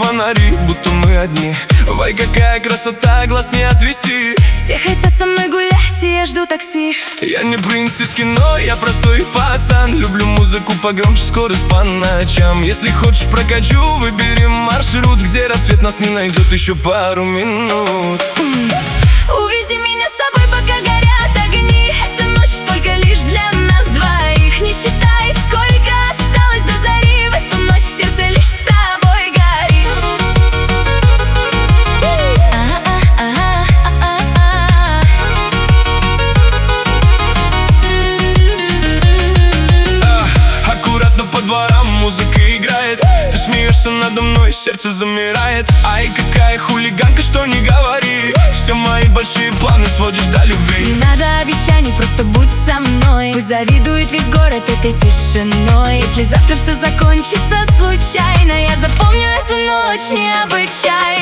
фонари, будто мы одни. Ой, какая красота, глаз не отвести. Все хотят со мной гулять, и я жду такси. Я не принц из кино, я простой пацан. Люблю музыку погромче, скорость по ночам. Если хочешь прокачу, выбери маршрут, где рассвет нас не найдет еще пару минут. Увези меня с собой, пока горят огни. Эта ночь только лишь для нас двоих. Не считай, сколько осталось до зари. В эту ночь сердце лишь с тобой горит. Аккуратно по дворам музыка играет. Ты смеешься надо мной, сердце замирает. Ай, какая хулиганка, что не говори. Все мои большие планы сводишь до любви. Не надо обещаний, просто будь со мной. Пусть завидует весь город этой тишиной. Если завтра все закончится случайно, я запомню эту ночь необычайно.